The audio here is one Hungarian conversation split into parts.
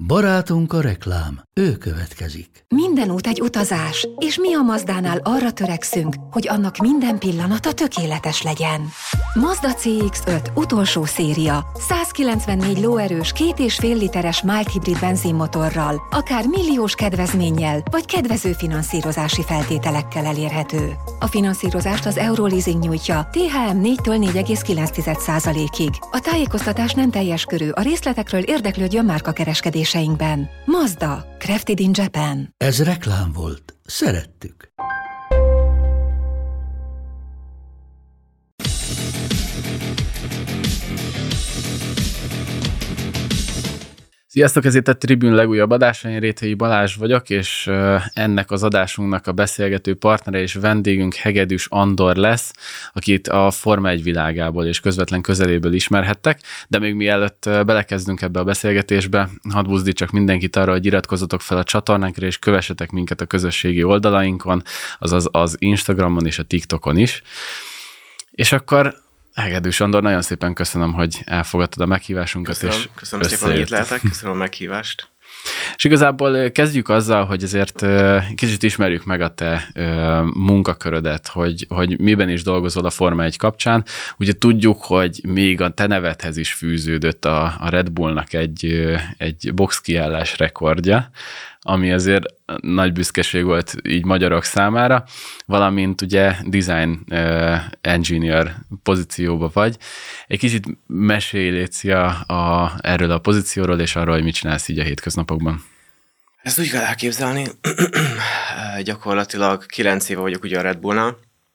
Barátunk a reklám, ő következik. Minden út egy utazás, és mi a Mazdánál arra törekszünk, hogy annak minden pillanata tökéletes legyen. Mazda CX-5 utolsó széria, 194 lóerős 2,5 literes mild hibrid benzinmotorral, akár milliós kedvezménnyel, vagy kedvező finanszírozási feltételekkel elérhető. A finanszírozást az Euroleasing nyújtja, THM 4-től 4,9%-ig. A tájékoztatás nem teljes körű, a részletekről érdeklődjön márkakereskedéseinkben. Mazda, crafted in Japan. Ez reklám volt. Szerettük. Sziasztok, ez itt a Tribune legújabb adása, én Réthelyi Balázs vagyok, és ennek az adásunknak a beszélgető partnere és vendégünk Hegedűs Andor lesz, akit a Forma 1 világából és közvetlen közeléből ismerhettek, de még mielőtt belekezdünk ebbe a beszélgetésbe, hadd buzdítsak mindenkit arra, hogy iratkozzatok fel a csatornánkra, és kövessetek minket a közösségi oldalainkon, azaz az Instagramon és a TikTokon is. És akkor Hegedűs Andor, nagyon szépen köszönöm, hogy elfogadtad a meghívásunkat. Köszönöm szépen, hogy itt lehetek, köszönöm a meghívást. És igazából kezdjük azzal, hogy azért kicsit ismerjük meg a te munkakörödet, hogy miben is dolgozol a Forma 1 kapcsán. Ugye tudjuk, hogy még a te nevedhez is fűződött a Red Bullnak egy boxkiállás rekordja, ami azért nagy büszkeség volt így magyarok számára, valamint ugye design engineer pozícióba vagy. Egy kicsit mesélj, Léci, erről a pozícióról, és arról, hogy mit csinálsz így a hétköznapokban. Ezt úgy kell elképzelni, gyakorlatilag 9 éve vagyok ugye a Red Bullnál,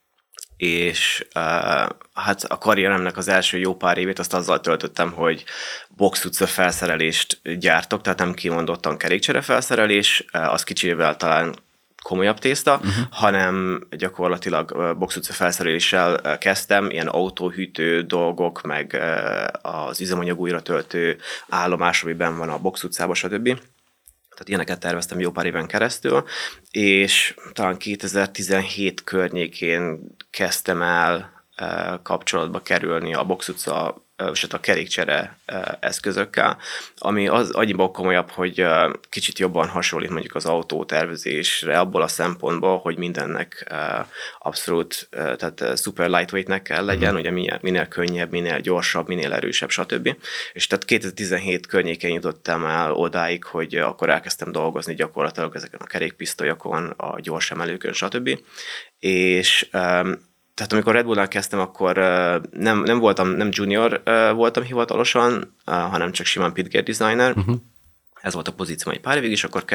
és hát a karrieremnek az első jó pár évét azt azzal töltöttem, hogy box utca felszerelést gyártok, tehát nem kimondottan kerékcsere felszerelés, az kicsivel talán komolyabb tészta, hanem gyakorlatilag box utca felszereléssel kezdtem, ilyen autóhűtő dolgok, meg az üzemanyag újra töltő állomás, amiben van a box utcában, stb. Tehát ilyeneket terveztem jó pár éven keresztül, és talán 2017 környékén kezdtem el kapcsolatba kerülni a box utca és a kerékcsere eszközökkel, ami az annyiból komolyabb, hogy kicsit jobban hasonlít mondjuk az autótervezésre, abból a szempontból, hogy mindennek abszolút, tehát super lightweightnek kell legyen, ugye minél könnyebb, minél gyorsabb, minél erősebb, stb. És tehát 2017 környékén jutottam el odáig, hogy akkor elkezdtem dolgozni gyakorlatilag ezeken a kerékpisztolyokon, a gyors emelőkön, stb. És tehát amikor Red Bullnál kezdtem, akkor nem junior voltam hivatalosan, hanem csak simán pitgear designer. Ez volt a pozícióm egy pár évig, és akkor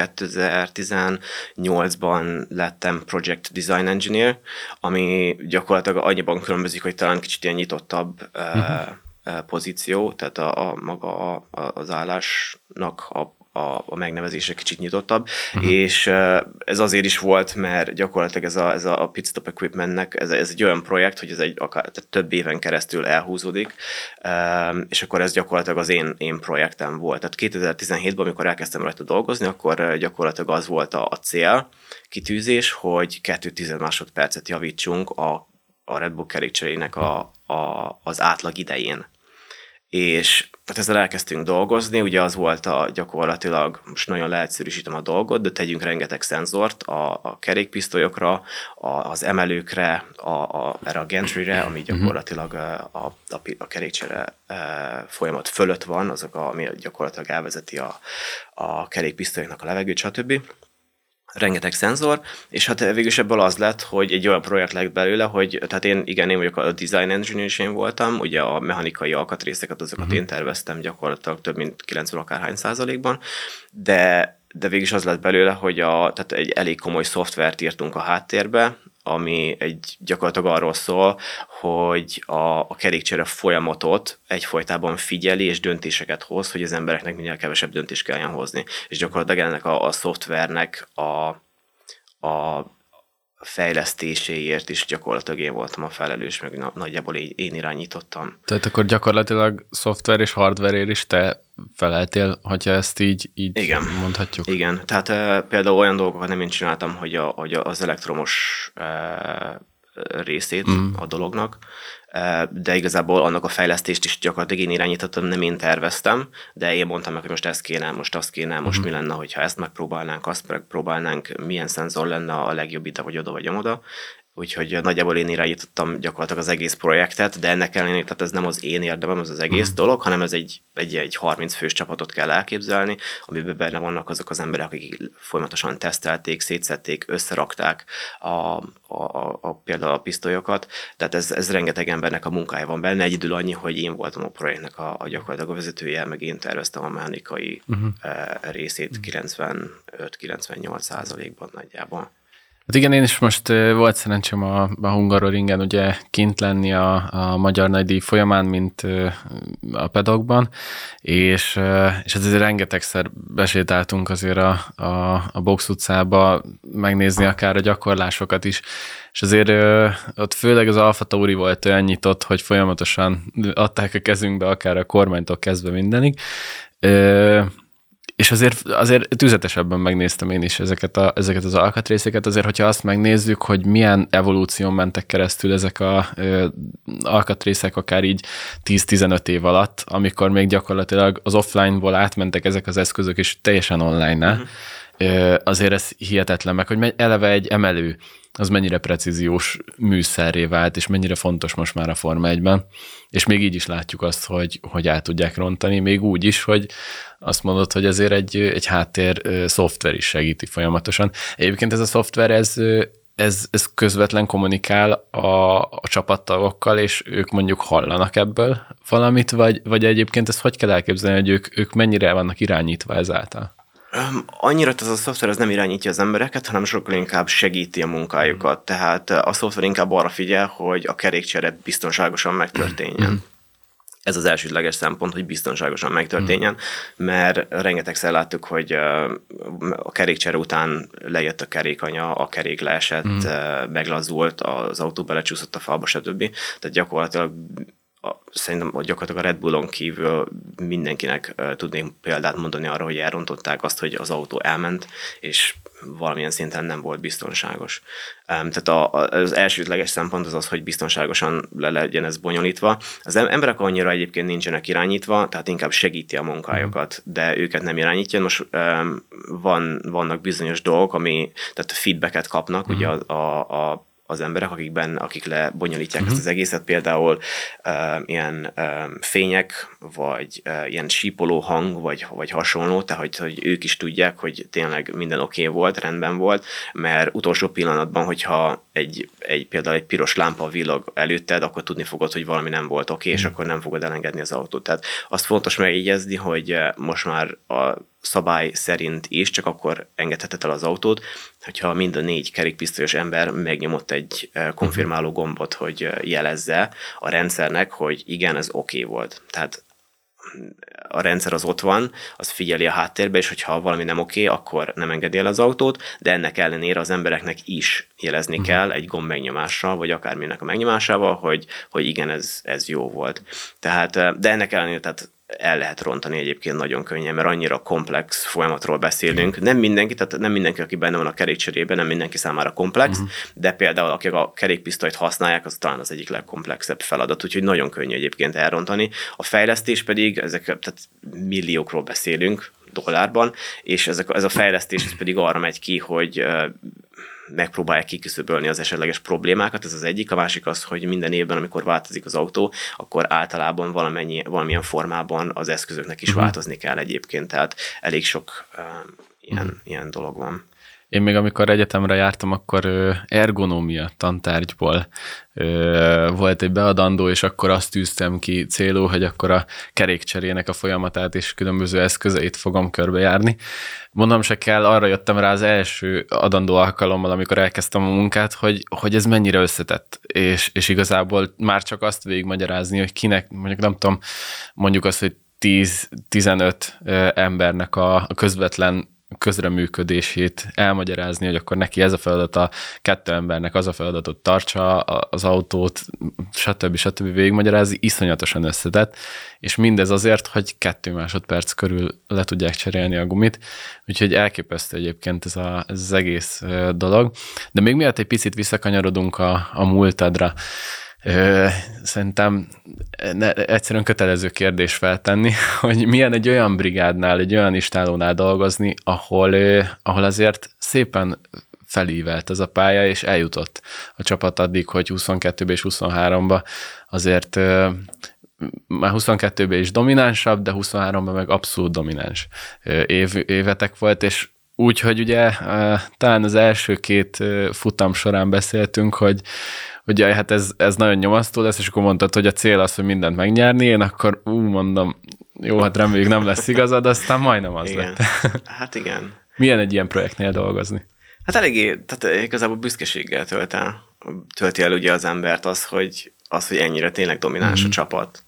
2018-ban lettem project design engineer, ami gyakorlatilag annyiban különbözik, hogy talán kicsit ilyen nyitottabb pozíció, tehát maga az állásnak a megnevezése kicsit nyitottabb, és ez azért is volt, mert gyakorlatilag ez a Pitstop Equipmentnek ez egy olyan projekt, hogy ez tehát több éven keresztül elhúzódik, és akkor ez gyakorlatilag az én projektem volt. Tehát 2017-ben, amikor elkezdtem rajta dolgozni, akkor gyakorlatilag az volt a cél, kitűzés, hogy 2-10 másodpercet javítsunk a Red Bull kerékcserének az átlag idején. És hát ezzel elkezdtünk dolgozni, ugye az volt gyakorlatilag, most nagyon leegyszerűsítem a dolgot, de tegyünk rengeteg szenzort a kerékpisztolyokra, az emelőkre, erre a gantryre, ami gyakorlatilag a kerékcsere folyamat fölött van, ami gyakorlatilag elvezeti a kerékpisztolyoknak a levegőt, stb. Rengeteg szenzor, és hát végülis ebből az lett, hogy egy olyan projekt lett belőle, hogy tehát én vagyok a design engineer, és én voltam, ugye a mechanikai alkatrészeket, azokat én terveztem gyakorlatilag több mint 90 akárhány %-ban, de végülis az lett belőle, hogy tehát egy elég komoly szoftvert írtunk a háttérbe, ami gyakorlatilag arról szól, hogy a kerékcsere folyamatot egyfolytában figyeli és döntéseket hoz, hogy az embereknek minél kevesebb döntést kelljen hozni. És gyakorlatilag ennek a szoftvernek a fejlesztéséért is gyakorlatilag én voltam a felelős, meg nagyjából én irányítottam. Tehát akkor gyakorlatilag szoftver és hardware-ért is te feleltél, hogyha ezt így igen, mondhatjuk. Igen, tehát például olyan dolgokat nem én csináltam, hogy az elektromos részét a dolognak, de igazából annak a fejlesztést is gyakorlatilag én irányítottam, nem én terveztem, de én mondtam meg, hogy most ez kéne, most azt kéne, most mi lenne, hogyha ezt megpróbálnánk, azt megpróbálnánk, milyen szenzor lenne a legjobb ide, vagy oda, vagy amoda. Úgyhogy nagyjából én irányítottam gyakorlatilag az egész projektet, de ennek ellenére, tehát ez nem az én érdemem, az egész dolog, hanem ez egy 30 fős csapatot kell elképzelni, amiben benne vannak azok az emberek, akik folyamatosan tesztelték, szétszették, összerakták például a pisztolyokat, tehát ez rengeteg embernek a munkája van benne, egyedül annyi, hogy én voltam a projektnek a gyakorlatilag a vezetője, meg én terveztem a mechanikai részét 95-98%-ban nagyjából. Hát igen, én is most volt szerencsém a Hungaroringen ugye kint lenni a Magyar Nagydíj folyamán, mint a pedagogban, és azért rengetegszer besétáltunk azért a Box utcába megnézni akár a gyakorlásokat is, és azért ott főleg az Alfa Tauri volt olyan nyitott, hogy folyamatosan adták a kezünkbe akár a kormánytól kezdve mindenig, és azért tüzetesebben megnéztem én is ezeket az alkatrészeket, azért, hogyha azt megnézzük, hogy milyen evolúción mentek keresztül ezek az alkatrészek akár így 10-15 év alatt, amikor még gyakorlatilag az offline-ból átmentek ezek az eszközök, és teljesen online-nál, azért ez hihetetlen meg, hogy eleve egy emelő, az mennyire precíziós műszerré vált, és mennyire fontos most már a Forma 1-ben, és még így is látjuk azt, hogy át tudják rontani, még úgy is, hogy azt mondod, hogy ezért egy háttér szoftver is segíti folyamatosan. Egyébként ez a szoftver, ez közvetlen kommunikál a csapattagokkal, és ők mondjuk hallanak ebből valamit, vagy egyébként ezt hogy kell elképzelni, hogy ők mennyire vannak irányítva ezáltal? Annyira ez a szoftver az nem irányítja az embereket, hanem sokkal inkább segíti a munkájukat. Tehát a szoftver inkább arra figyel, hogy a kerékcsere biztonságosan megtörténjen. Ez az elsődleges szempont, hogy biztonságosan megtörténjen, mert rengetegszer láttuk, hogy a kerékcsere után lejött a kerékanya, a kerék leesett, meglazult, az autó belecsúszott a falba, stb. Tehát gyakorlatilag szerintem gyakorlatilag a Red Bullon kívül mindenkinek tudnék példát mondani arra, hogy elrontották azt, hogy az autó elment, és valamilyen szinten nem volt biztonságos. Tehát az elsődleges szempont az, hogy biztonságosan le legyen ez bonyolítva. Az emberek annyira egyébként nincsenek irányítva, tehát inkább segíti a munkájukat, de őket nem irányítja. Most vannak bizonyos dolgok, tehát feedbacket kapnak, ugye az emberek, akik lebonyolítják ezt az egészet, például ilyen fények, vagy ilyen sípoló hang, vagy hasonló, tehát hogy ők is tudják, hogy tényleg minden oké volt, rendben volt, mert utolsó pillanatban, hogyha például egy piros lámpa villog előtted, akkor tudni fogod, hogy valami nem volt oké, és akkor nem fogod elengedni az autót. Tehát azt fontos megjegyezni, hogy most már a szabály szerint is csak akkor engedheted el az autót, hogyha mind a 4 kerékpisztolyos ember megnyomott egy konfirmáló gombot, hogy jelezze a rendszernek, hogy igen, ez oké volt. Tehát a rendszer az ott van, az figyeli a háttérbe, és hogyha valami nem oké, akkor nem engedi el az autót, de ennek ellenére az embereknek is jelezni kell egy gomb megnyomással, vagy akárminek a megnyomásával, hogy igen, ez jó volt. Tehát, de ennek ellenére tehát el lehet rontani egyébként nagyon könnyen, mert annyira komplex folyamatról beszélünk. Nem mindenki, aki benne van a kerékcserében, nem mindenki számára komplex, de például akik a kerékpisztolyt használják, az talán az egyik legkomplexebb feladat, úgyhogy nagyon könnyű egyébként elrontani. A fejlesztés pedig, tehát milliókról beszélünk dollárban, és ez a fejlesztés pedig arra megy ki, hogy megpróbálják kiküszöbölni az esetleges problémákat, ez az egyik. A másik az, hogy minden évben, amikor változik az autó, akkor általában valamilyen formában az eszközöknek is változni kell egyébként, tehát elég sok ilyen dolog van. Én még amikor egyetemre jártam, akkor ergonómia tantárgyból volt egy beadandó, és akkor azt tűztem ki célul, hogy akkor a kerékcserének a folyamatát és különböző eszközeit fogom körbejárni. Mondom se kell, arra jöttem rá az első adandó alkalommal, amikor elkezdtem a munkát, hogy ez mennyire összetett, és igazából már csak azt végigmagyarázni, hogy kinek, mondjuk nem tudom, mondjuk azt, hogy 10-15 embernek a közvetlen közreműködését elmagyarázni, hogy akkor neki ez a feladata, 2 embernek az a feladatot tartsa, az autót, stb. Végigmagyarázni, iszonyatosan összetett, és mindez azért, hogy 2 másodperc körül le tudják cserélni a gumit, úgyhogy elképesztő egyébként ez az egész dolog. De még miatt egy picit visszakanyarodunk a múltadra, Szerintem egyszerűen kötelező kérdés feltenni, hogy milyen egy olyan brigádnál, egy olyan istálónál dolgozni, ahol azért szépen felívelt ez a pálya, és eljutott a csapat addig, hogy 22-be és 23-ba azért már 22-ben is dominánsabb, de 23-ban meg abszolút domináns évetek volt, és úgy, hogy ugye talán az első 2 futam során beszéltünk, hogy hát ez nagyon nyomasztó lesz, és akkor mondtad, hogy a cél az, hogy mindent megnyerni, én akkor mondom, jó, hát reméljük nem lesz igazad, aztán majdnem az igen. lett. Hát igen. Milyen egy ilyen projektnél dolgozni? Hát eléggé, tehát igazából büszkeséggel tölti el ugye az embert az, hogy ennyire tényleg domináns a csapat.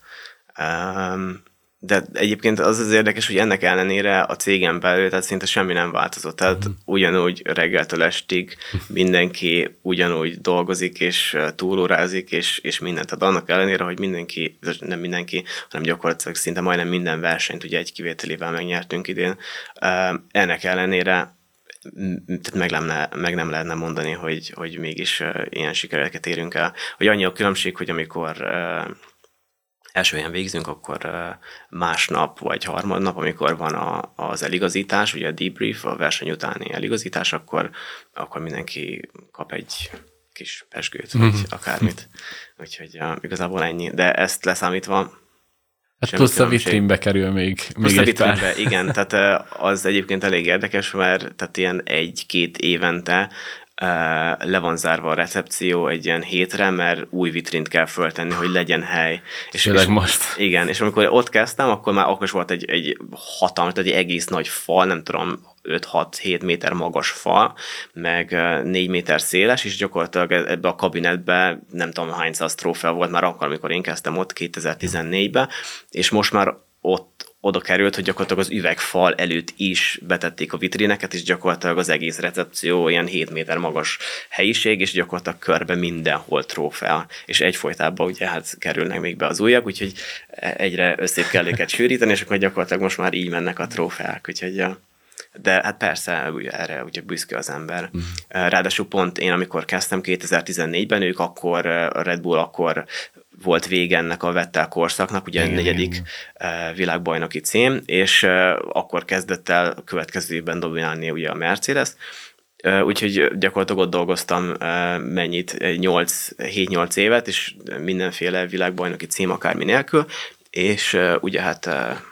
De egyébként az érdekes, hogy ennek ellenére a cégen belül, tehát szinte semmi nem változott. Tehát ugyanúgy reggeltől estig mindenki ugyanúgy dolgozik, és túlórázik, és mindent. Tehát annak ellenére, hogy nem mindenki, hanem gyakorlatilag szinte majdnem minden versenyt ugye egy kivételével megnyertünk idén. Ennek ellenére meg nem lehetne mondani, hogy mégis ilyen sikereket érünk el. Hogy annyi a különbség, hogy amikor első helyen végzünk, akkor másnap vagy harmadnap, amikor van az eligazítás, ugye a debrief, a verseny utáni eligazítás, akkor mindenki kap egy kis pezsgőt, vagy akármit. Úgyhogy igazából ennyi. De ezt leszámítva Hát plusz a vitrínbe kerül még egy pár. Igen, tehát az egyébként elég érdekes, mert tehát ilyen 1-2 évente le van zárva a recepció egy ilyen hétre, mert új vitrint kell föltenni, hogy legyen hely. És most. Igen, és amikor ott kezdtem, akkor is volt egy hatalmas, egy egész nagy fal, nem tudom, 5-6-7 méter magas fal, meg 4 méter széles, és gyakorlatilag ebbe a kabinetbe nem tudom hány száz trófea volt már akkor, amikor én kezdtem ott 2014-ben, és most már oda került, hogy gyakorlatilag az üvegfal előtt is betették a vitríneket, és gyakorlatilag az egész recepció ilyen 7 méter magas helyiség, és gyakorlatilag körbe mindenhol trófea, és egyfolytában ugye hát kerülnek még be az újak, úgyhogy egyre összét kell őket sűríteni, és akkor gyakorlatilag most már így mennek a trófeák, úgyhogy de hát persze erre ugye büszke az ember. Ráadásul pont én, amikor kezdtem 2014-ben, ők akkor, a Red Bull akkor volt vége ennek a Vettel korszaknak, ugye a 4. világbajnoki cím, és akkor kezdett el a következő évben dominálni ugye a Mercedes, úgyhogy gyakorlatilag ott dolgoztam 7-8 évet, és mindenféle világbajnoki cím akármi nélkül, és ugye hát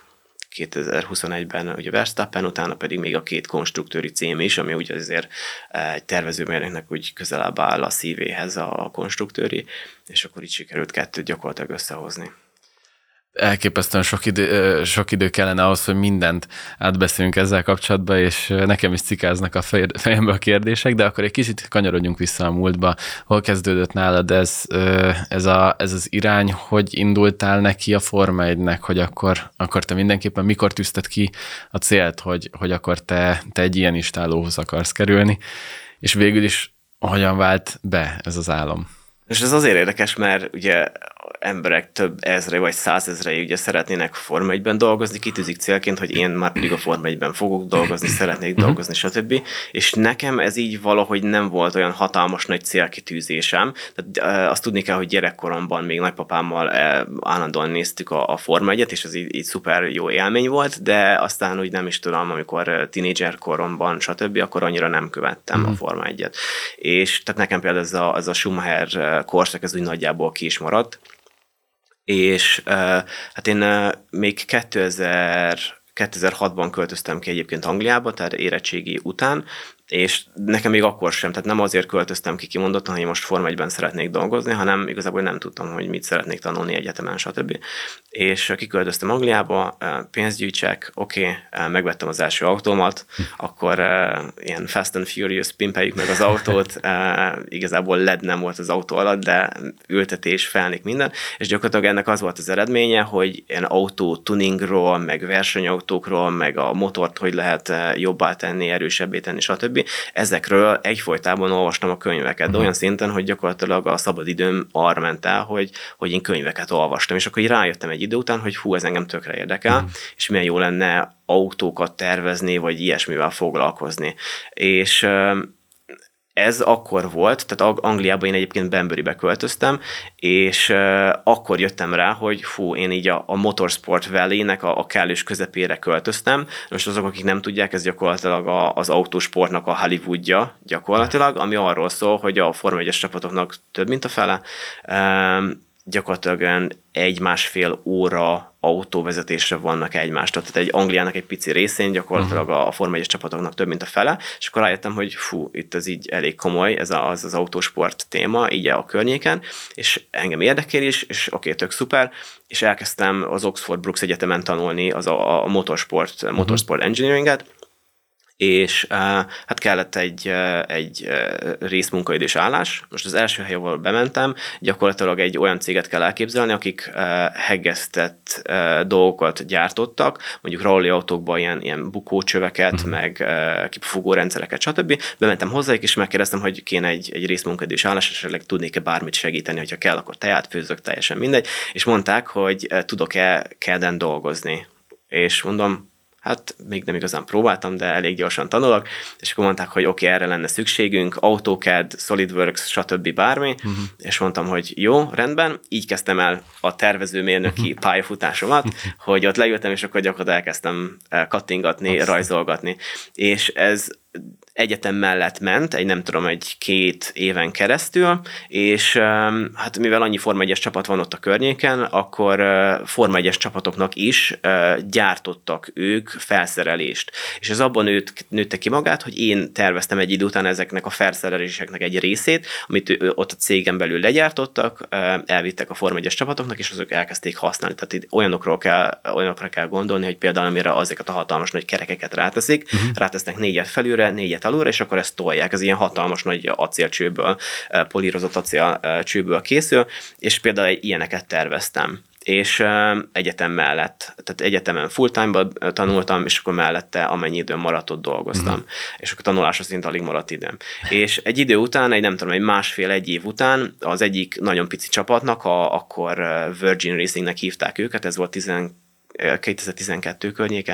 2021-ben ugye Verstappen, utána pedig még a 2 konstruktőri cím is, ami ugye azért egy tervezőmérnöknek úgy közelebb áll a szívéhez a konstruktőri, és akkor így sikerült 2 gyakorlatilag összehozni. Elképesztően sok idő kellene ahhoz, hogy mindent átbeszélünk ezzel kapcsolatban, és nekem is cikáznak a fejembe a kérdések, de akkor egy kicsit kanyarodjunk vissza a múltba. Hol kezdődött nálad ez az irány, hogy indultál neki a Forma 1-nek, hogy akkor te mindenképpen mikor tűzted ki a célt, hogy akkor te egy ilyen istálóhoz akarsz kerülni, és végül is hogyan vált be ez az álom? És ez azért érdekes, mert ugye emberek több ezre vagy 100 000 ugye szeretnének Forma 1-ben dolgozni, kitűzik célként, hogy én már pedig a Forma 1-ben fogok dolgozni, szeretnék dolgozni, stb. És nekem ez így valahogy nem volt olyan hatalmas nagy célkitűzésem. Tehát azt tudni kell, hogy gyerekkoromban még nagypapámmal állandóan néztük a Forma 1-et, és ez így szuper jó élmény volt, de aztán úgy nem is tudom, amikor tínédzser koromban, stb., akkor annyira nem követtem a Forma 1-et. És tehát nekem például ez a Schumacher korszak, ez úgy nagyjából ki is maradt. És hát én még 2006-ban költöztem ki egyébként Angliába, tehát érettségi után, és nekem még akkor sem, tehát nem azért költöztem ki kimondottan, hogy most Forma 1-ben szeretnék dolgozni, hanem igazából nem tudtam, hogy mit szeretnék tanulni egyetemen, stb. És kiköltöztem Angliába, pénzt gyűjtsek, megvettem az első autómat, akkor ilyen Fast and Furious pimpeljük meg az autót, igazából LED nem volt az autó alatt, de ültetés, felnik minden, és gyakorlatilag ennek az volt az eredménye, hogy ilyen autó tuningról, meg versenyautókról, meg a motort, hogy lehet jobbá tenni, erősebbé tenni, stb. Ezekről egyfolytában olvastam a könyveket, de olyan szinten, hogy gyakorlatilag a szabadidőm arra ment el, hogy én könyveket olvastam, és akkor így rájöttem egy idő után, hogy ez engem tökre érdekel, és milyen jó lenne autókat tervezni, vagy ilyesmivel foglalkozni. És ez akkor volt, tehát Angliában én egyébként Banburybe költöztem, és akkor jöttem rá, hogy én így a Motorsport Valley-nek a kellős közepére költöztem. Most azok, akik nem tudják, ez gyakorlatilag az autósportnak a Hollywoodja gyakorlatilag, ami arról szól, hogy a Forma 1-es csapatoknak több mint a fele, gyakorlatilag 1-1,5 óra autóvezetésre vannak egymástól. Tehát egy Angliának egy pici részén gyakorlatilag a Forma 1-es csapatoknak több, mint a fele, és akkor rájöttem, hogy itt ez így elég komoly, ez az autósport téma, így a környéken, és engem érdekel is, és tök szuper, és elkezdtem az Oxford Brookes Egyetemen tanulni a motorsport engineeringet, és hát kellett egy részmunkaidős állás. Most az első hely, ahol bementem, gyakorlatilag egy olyan céget kell elképzelni, akik heggeztett dolgokat gyártottak, mondjuk rally autókban ilyen bukócsöveket, meg kipufogó rendszereket, stb. Bementem hozzájuk, és megkérdeztem, hogy kéne egy részmunkaidős állás, és esetleg tudnék-e bármit segíteni, hogyha kell, akkor teát főzök, teljesen mindegy. És mondták, hogy tudok-e kedden dolgozni. És mondom, hát még nem igazán próbáltam, de elég gyorsan tanulok, és akkor mondták, hogy erre lenne szükségünk, AutoCAD, SolidWorks, stb. Bármi, és mondtam, hogy jó, rendben, így kezdtem el a tervezőmérnöki pályafutásomat, hogy ott leültem, és akkor gyakorlatilag elkezdtem kattingatni, rajzolgatni, és ez egyetem mellett ment, egy 2 éven keresztül, és hát mivel annyi Forma 1-es csapat van ott a környéken, akkor Forma 1-es csapatoknak is gyártottak ők felszerelést. És ez abban nőtte ki magát, hogy én terveztem egy idő után ezeknek a felszereléseknek egy részét, amit ott a cégen belül legyártottak, elvittek a Forma 1-es csapatoknak, és azok elkezdték használni. Tehát itt olyanokra kell gondolni, hogy például amire ezeket a hatalmas nagy kerekeket ráteszik, rátesznek 4 felülre, 4 alulra, és akkor ezt tolják. Ez ilyen hatalmas nagy acélcsőből, polírozott acélcsőből készül, és például ilyeneket terveztem. És egyetem mellett, tehát egyetemen full-time-ban tanultam, és akkor mellette amennyi időm maradt, ott dolgoztam. És akkor tanulásra szint alig maradt időm. És egy idő után, egy 1,5-1 év után az egyik nagyon pici csapatnak, akkor Virgin Racingnek hívták őket, ez volt 2012 környéke,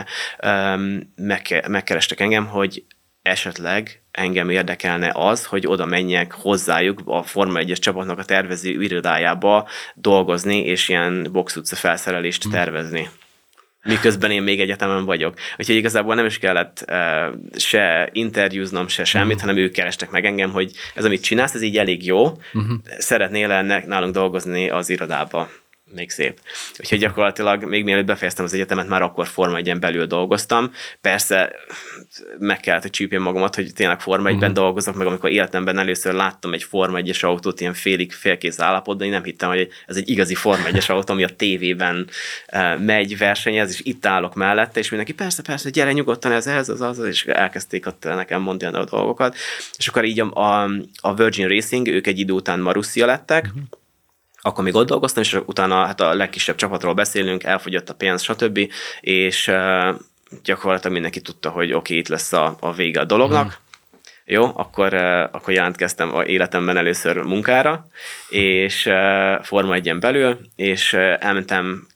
megkerestek engem, hogy esetleg engem érdekelne az, hogy oda menjek hozzájuk a Forma 1-es csapatnak a tervező irodájába dolgozni, és ilyen box utca felszerelést tervezni. Miközben én még egyetemen vagyok. Úgyhogy igazából nem is kellett se interjúznom, se semmit, hanem ők kerestek meg engem, hogy ez, amit csinálsz, ez így elég jó, szeretnél nálunk dolgozni az irodába. Még szép. Úgyhogy gyakorlatilag még mielőtt befejeztem az egyetemet, már akkor Forma 1-en belül dolgoztam. Persze meg kellett, hogy csípjem magamat, hogy tényleg Forma 1-ben dolgozok, meg amikor életemben először láttam egy Forma 1-es autót ilyen félkész állapotban, én nem hittem, hogy ez egy igazi Forma 1-es autó, ami a tévében megy, versenyez, és itt állok mellette, és mindenki persze, gyere nyugodtan, ez az, és elkezdték ott nekem mondani a dolgokat. És akkor így a Virgin Racing, ők egy idő után Marussia lettek, akkor még ott dolgoztam, és utána hát a legkisebb csapatról beszélünk, elfogyott a pénz, stb. És gyakorlatilag mindenki tudta, hogy itt lesz a vége a dolognak. Jó, akkor jelentkeztem a életemben először munkára, és Forma 1-en belül, és elmentem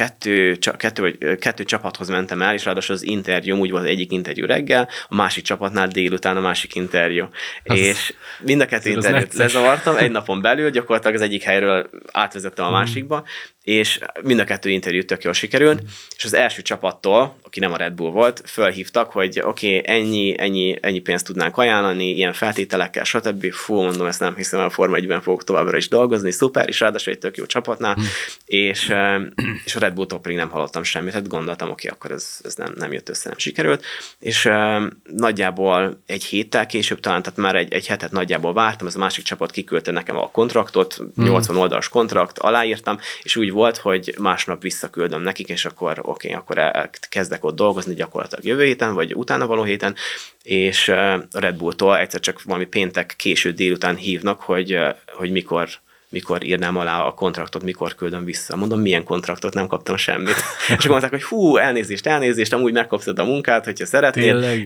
kettő csapathoz mentem el, és ráadásul az interjú, úgy volt, egyik interjú reggel, a másik csapatnál délután a másik interjú. És mind a 2 interjút lezavartam, egy napon belül, gyakorlatilag az egyik helyről átvezettem a másikba, és mind a 2 interjút tök jól sikerült, és az első csapattól, aki nem a Red Bull volt, fölhívtak, hogy ennyi pénzt tudnánk ajánlani, ilyen feltételekkel, stb. Mondom, ezt nem hiszem, a Forma 1-ben fogok továbbra is dolgozni, szuper, és ráadásul egy tök jó csapatnál, és a Red Bulltól pedig nem hallottam semmit, hát gondoltam, akkor ez nem jött össze, nem sikerült, és nagyjából egy héttel később talán, tehát már egy hetet nagyjából vártam, ez a másik csapat kiküldte nekem a kontraktot, 80 oldalas kontrakt, aláírtam, és úgy volt, hogy másnap visszaküldöm nekik, és akkor kezdek ott dolgozni gyakorlatilag jövő héten, vagy utána való héten, és a Red Bulltól egyszer csak valami péntek késő délután hívnak, hogy mikor mikor írnám alá a kontraktot, mikor küldöm vissza. Mondom, milyen kontraktot, nem kaptam semmit. És akkor mondták, hogy hú, elnézést, amúgy megkaptad a munkát, hogyha szeretnél, tényleg?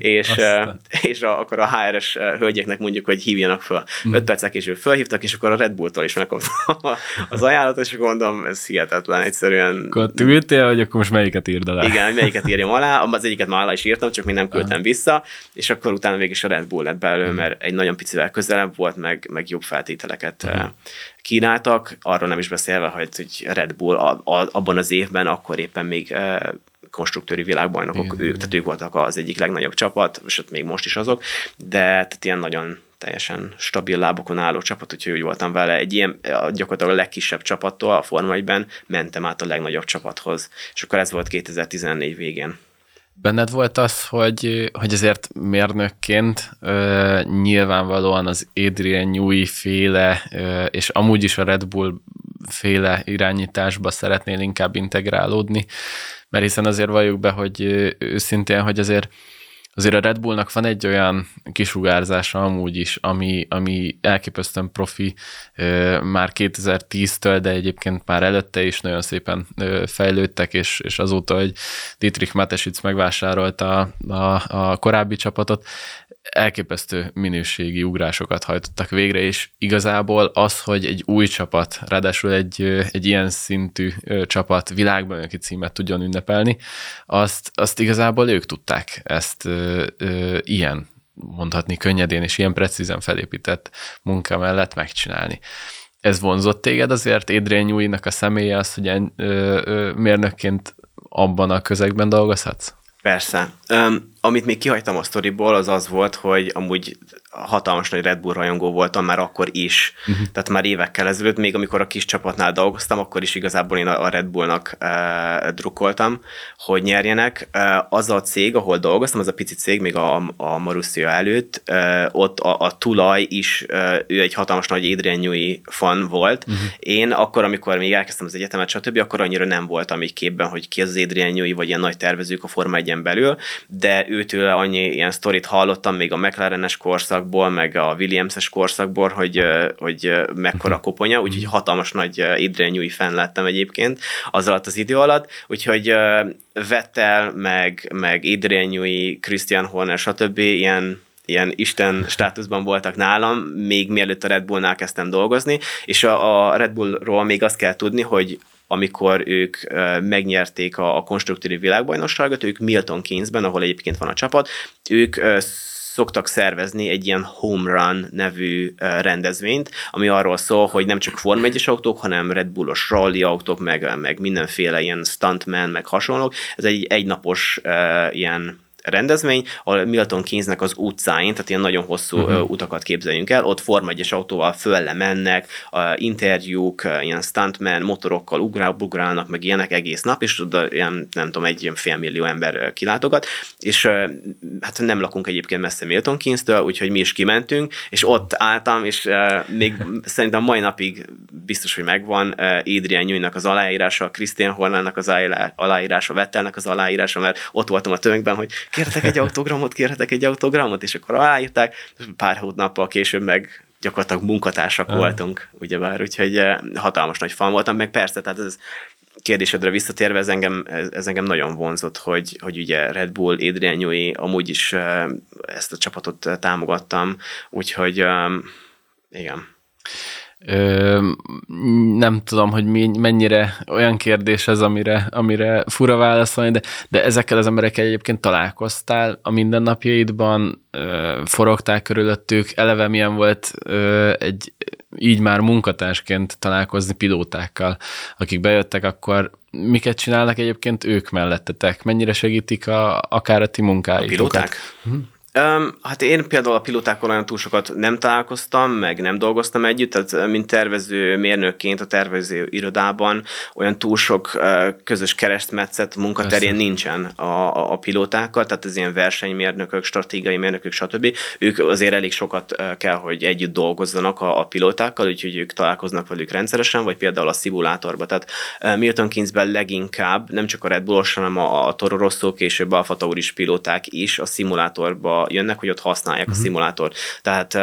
és akkor a HR-es hölgyeknek mondjuk, hogy hívjanak föl. 5 perccel később fölhívtak, és akkor a Red Bulltól is megkaptam az ajánlatot, és akkor mondom, ez hihetetlen, egyszerűen. Akkor ültél, hogy akkor most melyiket írd alá? Igen, melyiket írjam alá, az egyiket már alá is írtam, csak még nem küldtem vissza, és akkor utána végig is a Red Bull lett belőle, mert egy nagyon picivel közelebb volt, meg jobb feltételeket kínáltak, arról nem is beszélve, hogy Red Bull abban az évben akkor éppen még konstruktőri világbajnokok, tehát ők voltak az egyik legnagyobb csapat, és ott még most is azok, de tehát ilyen nagyon teljesen stabil lábokon álló csapat, úgyhogy úgy voltam vele. Egy ilyen gyakorlatilag a legkisebb csapattól a Forma 1-ben mentem át a legnagyobb csapathoz, és akkor ez volt 2014 végén. Benned volt az, hogy azért mérnökként nyilvánvalóan az Adrian Newey féle, és amúgy is a Red Bull féle irányításba szeretnél inkább integrálódni, mert hiszen azért valljuk be, hogy őszintén, hogy azért a Red Bullnak van egy olyan kisugárzása amúgy is, ami elképesztően profi már 2010-től, de egyébként már előtte is nagyon szépen fejlődtek, és azóta, hogy Dietrich Mateschitz megvásárolta a korábbi csapatot, elképesztő minőségi ugrásokat hajtottak végre, és igazából az, hogy egy új csapat, ráadásul egy ilyen szintű csapat világbajnoki címet tudjon ünnepelni, azt igazából ők tudták ezt ilyen, mondhatni könnyedén, és ilyen precízen felépített munka mellett megcsinálni. Ez vonzott téged azért Adrian Newey-nak a személye az, hogy mérnökként abban a közegben dolgozhatsz? Persze. Amit még kihagytam a sztoriból, az volt, hogy amúgy hatalmas nagy Red Bull rajongó voltam már akkor is. Tehát már évekkel ezelőtt, még amikor a kis csapatnál dolgoztam, akkor is igazából én a Red Bullnak drukkoltam, hogy nyerjenek. Az a cég, ahol dolgoztam, az a pici cég, még a Marussia előtt, ott a tulaj is, ő egy hatalmas nagy Adrian Newey fan volt. Én akkor, amikor még elkezdtem az egyetemet, stb., akkor annyira nem voltam így képben, hogy ki az Adrian Newey, vagy ilyen nagy tervezők a Forma 1-en belül, de őtől annyi ilyen sztorit hallottam még a McLaren-es korszakból, meg a Williams-es korszakból, hogy mekkora koponya, úgyhogy hatalmas nagy Adrian Newey fan lettem egyébként az alatt az idő alatt, úgyhogy Vettel, meg Adrian Newey, Christian Horner, stb. Ilyen isten státuszban voltak nálam, még mielőtt a Red Bullnál kezdtem dolgozni, és a Red Bullról még azt kell tudni, hogy amikor ők megnyerték a konstruktőri világbajnokságot, ők Milton Keynesben, ahol egyébként van a csapat, ők szoktak szervezni egy ilyen Home Run nevű rendezvényt, ami arról szól, hogy nem csak Forma 1-es autók, hanem Red Bullos rally autók, meg mindenféle ilyen stuntman, meg hasonlók. Ez egy egynapos ilyen rendezvény, ahol Milton Keynesnek az utcáin, tehát ilyen nagyon hosszú utakat képzeljünk el, ott Forma 1-es autóval fölle mennek, interjúk, ilyen stuntman, motorokkal ugrálnak, meg ilyenek egész nap, és oda ilyen, nem tudom, egy ilyen félmillió ember kilátogat, és hát nem lakunk egyébként messze Milton Keynes-től, úgyhogy mi is kimentünk, és ott álltam, és még szerintem mai napig biztos, hogy megvan Adrian Newey-nak az aláírása, Christian Hornernak az aláírása, Vettelnek az aláírása, mert ott voltam a tömegben, hogy kérhetek egy autogramot, és akkor aláírták, pár hónappal később meg gyakorlatilag munkatársak voltunk, ugyebár, úgyhogy hatalmas nagy fan voltam, meg persze, tehát ez kérdésedre visszatérve, ez engem nagyon vonzott, hogy ugye Red Bull, Adrian Newey, amúgy is ezt a csapatot támogattam, úgyhogy igen. Nem tudom, hogy mennyire olyan kérdés ez, amire fura válaszolni, de ezekkel az emberekkel egyébként találkoztál a mindennapjaidban, forogtál körülöttük, eleve milyen volt így már munkatársként találkozni pilótákkal, akik bejöttek, akkor miket csinálnak egyébként ők mellettetek? Mennyire segítik akár a ti munkáitokat? A pilóták? Hát én például a pilótákkal olyan túl sokat nem találkoztam, meg nem dolgoztam együtt, tehát mint tervező mérnökként a tervező irodában olyan túl sok közös keresztmetszet munkaterén nincsen a pilótákkal, tehát ez ilyen versenymérnökök, stratégiai mérnökök, stb. Ők azért elég sokat kell, hogy együtt dolgozzanak a pilótákkal, úgyhogy ők találkoznak velük rendszeresen, vagy például a szimulátorban. Tehát Milton Keynesben leginkább nem csak a Red Bullos, hanem a Toro Rosso, később Alfa Tauris pilóták is a szimulátorba jönnek, hogy ott használják a szimulátort. Tehát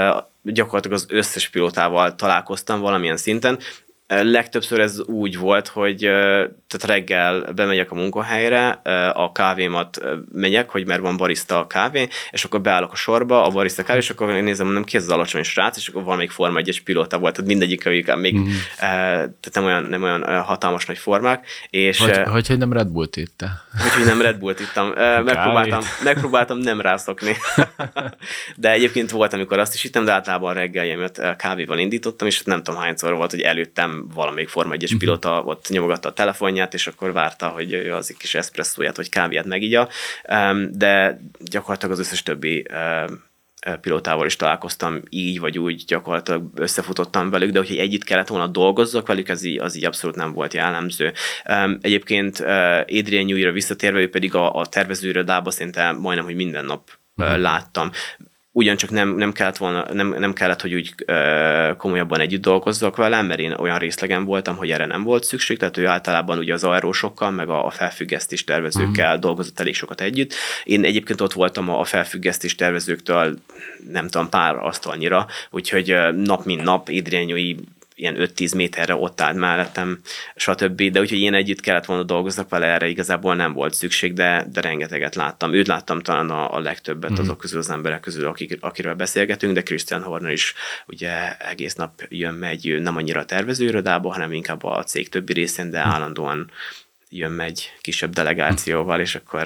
gyakorlatilag az összes pilótával találkoztam valamilyen szinten. Legtöbbször ez úgy volt, hogy tehát reggel bemegyek a munkahelyre, a kávémat megyek, hogy mert van barista a kávé, és akkor beállok a sorba, a barista kávé, és akkor nézem, nem ki ez az alacsony srác, és akkor valamelyik Forma 1-es pilóta volt, tehát mindegyik még tehát nem olyan hatalmas nagy formák. És, hogy nem Red Bullt ittál? Úgyhogy nem Red Bullt ittam. Megpróbáltam nem rászokni. De egyébként volt, amikor azt is ittem, de általában reggeljemet kávéval indítottam, és nem tudom hányszor volt, hogy előttem valamelyik Forma 1-es pilóta ott nyomogatta a telefonját, és akkor várta, hogy az egy kis eszpresszóját vagy kávéját megigya. De gyakorlatilag az összes többi pilótával is találkoztam így vagy úgy, gyakorlatilag összefutottam velük, de hogyha együtt kellett volna dolgozzak velük, az így abszolút nem volt jellemző. Egyébként Adrian Newey-ra visszatérve, ő pedig a tervezőirodában szinte majdnem, hogy minden nap láttam. Ugyancsak nem kellett, hogy úgy komolyabban együtt dolgozzak velem, mert én olyan részlegen voltam, hogy erre nem volt szükség, tehát ő általában ugye az aerósokkal, meg a felfüggesztés tervezőkkel dolgozott elég sokat együtt. Én egyébként ott voltam a felfüggesztés tervezőktől, nem tudom, pár asztalnyira, úgyhogy nap mint nap Adrian Newey ilyen 5-10 méterre ott állt mellettem, stb. De úgyhogy én együtt kellett volna dolgoznak vele, erre igazából nem volt szükség, de rengeteget láttam. Őt láttam talán a legtöbbet azok közül, az emberek közül, akiről beszélgetünk, de Christian Horner is ugye egész nap jön-megy, nem annyira a tervezőirodába, hanem inkább a cég többi részén, de állandóan jön-megy kisebb delegációval, és akkor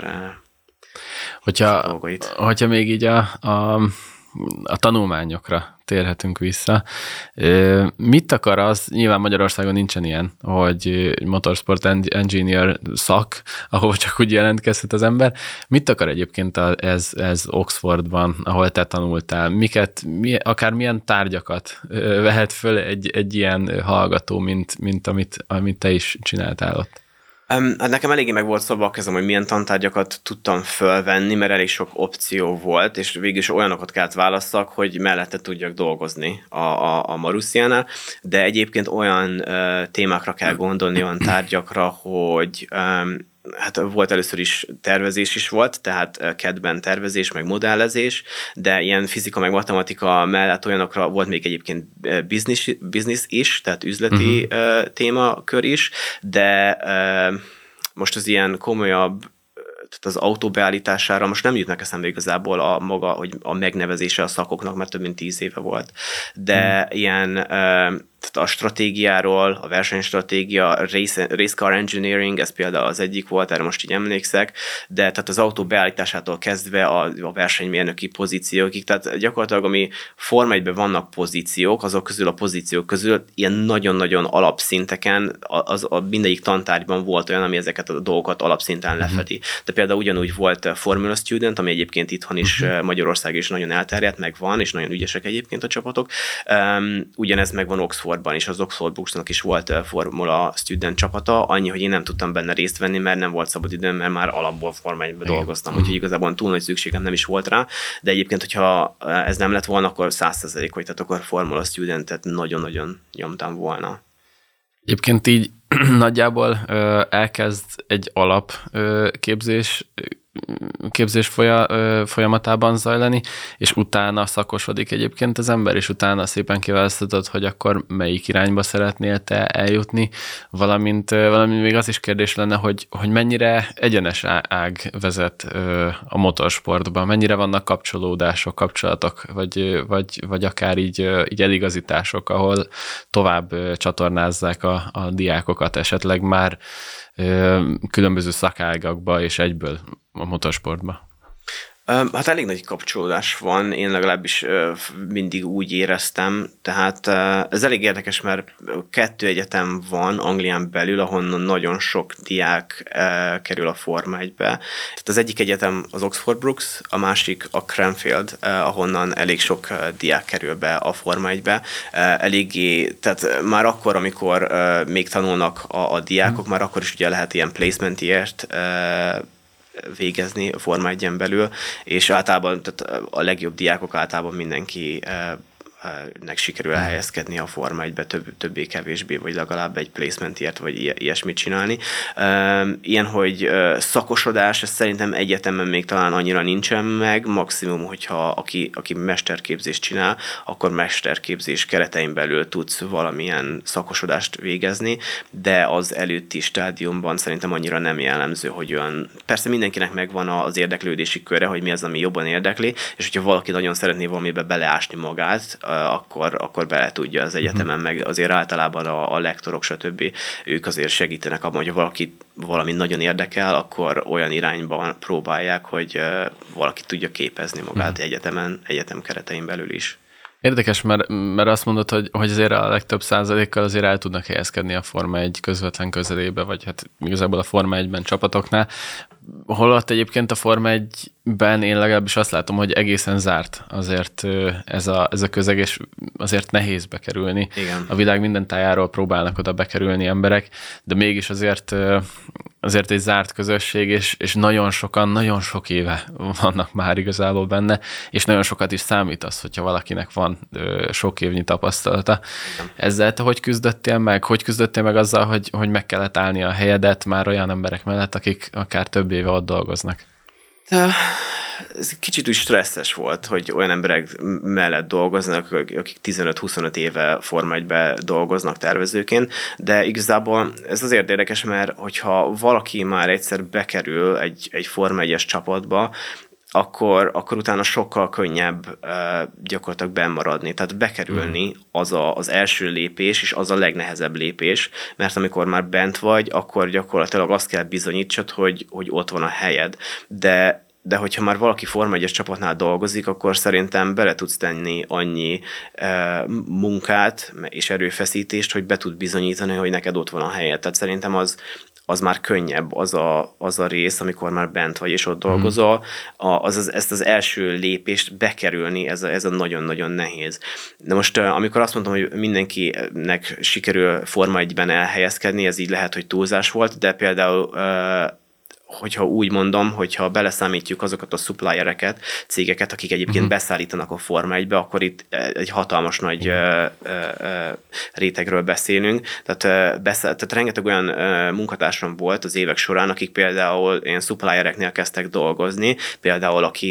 hogyha még így a tanulmányokra térhetünk vissza. Mit akar az, nyilván Magyarországon nincsen ilyen, hogy Motorsport Engineer szak, ahol csak úgy jelentkezhet az ember. Mit akar egyébként ez Oxfordban, ahol te tanultál? Akár milyen tárgyakat vehet föl egy ilyen hallgató, mint amit te is csináltál ott? Hát nekem eléggé meg volt szabva a kezem, hogy milyen tantárgyakat tudtam fölvenni, mert elég sok opció volt, és végül is olyanokat kellett válasszak, hogy mellette tudjak dolgozni a Marussiánál, de egyébként olyan témákra kell gondolni, olyan tárgyakra, hogy hát volt először is tervezés is volt, tehát CAD-ben tervezés, meg modellezés, de ilyen fizika, meg matematika mellett olyanokra volt még egyébként business is, tehát üzleti témakör is, de most az ilyen komolyabb, tehát az autó beállítására most nem jutnak eszembe igazából hogy a megnevezése a szakoknak, mert több mint 10 éve volt. De ilyen tehát a stratégiáról, a versenystratégia, race car engineering, ez például az egyik volt, erre most így emlékszek, de tehát az autó beállításától kezdve a versenymérnöki pozíciókig, tehát gyakorlatilag ami Forma 1-ben vannak pozíciók, azok közül a pozíciók közül ilyen nagyon-nagyon alapszinteken, mindegyik tantárgyban volt olyan, ami ezeket a dolgokat alapszinten lefedi. De például ugyanúgy volt Formula Student, ami egyébként itthon is Magyarország is nagyon elterjedt, meg van, és nagyon ügyesek egyébként a csapatok. Ugyanez megvan Oxfordban is, az Oxford Brooksnak is volt Formula Student csapata, annyi, hogy én nem tudtam benne részt venni, mert nem volt szabad időm, mert már alapból Forma 1-ben dolgoztam, úgyhogy igazából túl nagy szükségem nem is volt rá, de egyébként, hogyha ez nem lett volna, akkor 100%, hogy tehát akkor Formula Studentet nagyon-nagyon nyomtam volna. Egyébként így nagyjából elkezd egy alapképzés folyamatában zajlani, és utána szakosodik egyébként az ember, és utána szépen kiválasztod, hogy akkor melyik irányba szeretnél te eljutni, valamint még az is kérdés lenne, hogy mennyire egyenes ág vezet a motorsportban, mennyire vannak kapcsolódások, kapcsolatok, vagy akár így eligazítások, ahol tovább csatornázzák a diákokat esetleg már különböző szakágakba és egyből a motorsportba. Hát elég nagy kapcsolódás van, én legalábbis mindig úgy éreztem, tehát ez elég érdekes, mert 2 egyetem van Anglián belül, ahonnan nagyon sok diák kerül a Forma 1-be. Tehát az egyik egyetem az Oxford Brookes, a másik a Cranfield, ahonnan elég sok diák kerül be a Forma 1-be. Eléggé, tehát már akkor, amikor még tanulnak a diákok, már akkor is ugye lehet ilyen placementért végezni a Forma 1-en belül, és általában tehát a legjobb diákok általában mindenki nek sikerül elhelyezkedni a Forma 1-be többé-kevésbé, vagy legalább egy placementért, vagy ilyesmit csinálni. Ilyen, hogy szakosodás, ez szerintem egyetemen még talán annyira nincsen meg, maximum, hogyha aki mesterképzést csinál, akkor mesterképzés keretein belül tudsz valamilyen szakosodást végezni, de az előtti stádiumban szerintem annyira nem jellemző, hogy olyan... Persze mindenkinek megvan az érdeklődési köre, hogy mi az, ami jobban érdekli, és hogyha valaki nagyon szeretné valamibe beleásni magát, akkor bele tudja az egyetemen, meg azért általában a lektorok, stb. Ők azért segítenek abban, hogy valami nagyon érdekel, akkor olyan irányban próbálják, hogy valaki tudja képezni magát egyetem keretein belül is. Érdekes, mert azt mondod, hogy azért a legtöbb százalékkal azért el tudnak helyezkedni a Forma 1 közvetlen közelébe, vagy hát igazából a Forma 1-ben csapatoknál. Holott egyébként a Forma 1-ben én legalábbis azt látom, hogy egészen zárt azért ez a közeg, és azért nehéz bekerülni. Igen. A világ minden tájáról próbálnak oda bekerülni emberek, de mégis azért egy zárt közösség, és nagyon sokan, nagyon sok éve vannak már igazából benne, és nagyon sokat is számít az, hogyha valakinek van sok évnyi tapasztalata. Igen. Ezzel te hogy küzdöttél meg? Hogy küzdöttél meg azzal, hogy meg kellett állni a helyedet már olyan emberek mellett, akik akár több éve ott dolgoznak? Ez kicsit úgy stresszes volt, hogy olyan emberek mellett dolgoznak, akik 15-25 éve Forma 1-be dolgoznak tervezőként, de igazából ez azért érdekes, mert hogyha valaki már egyszer bekerül egy Forma 1-es csapatba, akkor utána sokkal könnyebb gyakorlatilag bennmaradni. Tehát bekerülni az első lépés, és az a legnehezebb lépés, mert amikor már bent vagy, akkor gyakorlatilag azt kell bizonyítsad, hogy ott van a helyed. De hogyha már valaki Forma 1-es csapatnál dolgozik, akkor szerintem bele tudsz tenni annyi munkát és erőfeszítést, hogy be tud bizonyítani, hogy neked ott van a helyed. Tehát szerintem az már könnyebb, az a rész, amikor már bent vagy és ott dolgozol, ezt az első lépést bekerülni, ez a nagyon-nagyon nehéz. De most, amikor azt mondtam, hogy mindenkinek sikerül Forma 1-ben elhelyezkedni, ez így lehet, hogy túlzás volt, de például hogyha úgy mondom, hogyha beleszámítjuk azokat a suppliereket, cégeket, akik egyébként beszállítanak a Forma 1-be, akkor itt egy hatalmas nagy rétegről beszélünk. Tehát rengeteg olyan munkatársam volt az évek során, akik például ilyen suppliereknél kezdtek dolgozni, például aki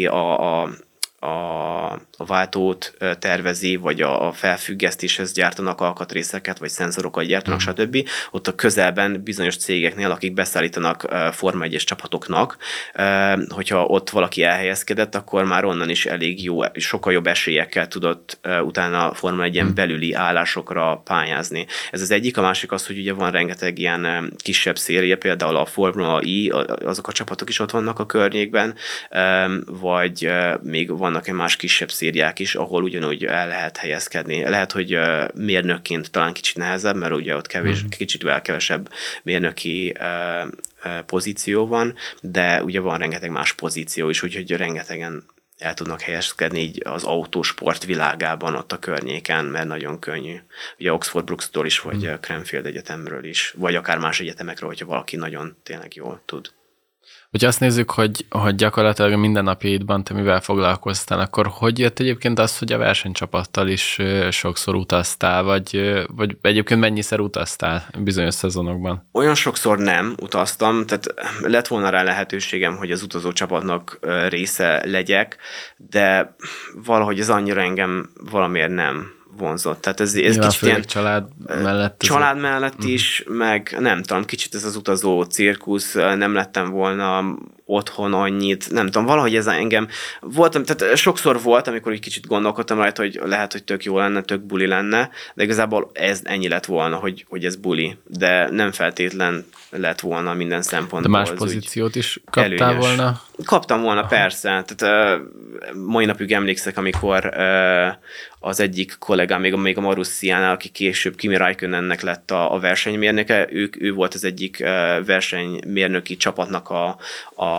a váltót tervezi, vagy a felfüggesztéshez gyártanak alkatrészeket, vagy szenzorokat gyártanak, stb. Ott a közelben bizonyos cégeknél, akik beszállítanak Forma 1-es csapatoknak, hogyha ott valaki elhelyezkedett, akkor már onnan is elég jó, sokkal jobb esélyekkel tudott utána Forma 1-en belüli állásokra pályázni. Ez az egyik, a másik az, hogy ugye van rengeteg ilyen kisebb széria, például a Formula E, azok a csapatok is ott vannak a környékben, vagy még vannak egy más kisebb szériák is, ahol ugyanúgy el lehet helyezkedni. Lehet, hogy mérnökként talán kicsit nehezebb, mert ugye ott kicsit kevesebb mérnöki pozíció van, de ugye van rengeteg más pozíció is, úgyhogy rengetegen el tudnak helyezkedni így az autósport világában ott a környéken, mert nagyon könnyű. Ugye Oxford Brookstól is, vagy Cranfield Egyetemről is, vagy akár más egyetemekről, hogyha valaki nagyon tényleg jól tud. Hogyha azt nézzük, hogy gyakorlatilag a mindennapjaidban te mivel foglalkoztál, akkor hogy jött egyébként az, hogy a versenycsapattal is sokszor utaztál, vagy egyébként mennyiszer utaztál bizonyos szezonokban? Olyan sokszor nem utaztam, tehát lett volna rá lehetőségem, hogy az utazó csapatnak része legyek, de valahogy ez annyira engem valamiért nem vonzott. Tehát ez kicsit ilyen család mellett. Család mellett is, meg nem tudom, kicsit ez az utazó cirkusz, nem lettem volna otthon annyit, nem tudom, valahogy ez engem voltam, tehát sokszor volt, amikor egy kicsit gondolkodtam rajta, hogy lehet, hogy tök jó lenne, tök buli lenne, de igazából ez ennyi lett volna, hogy ez buli, de nem feltétlen lett volna minden szempontból. De más pozíciót is kaptál volna? Kaptam volna, persze. Tehát mai napig emlékszek, amikor az egyik kollégám, még a Marussiánál, aki később Kimi Räikkönennek lett a versenymérnöke, ő volt az egyik versenymérnöki csapatnak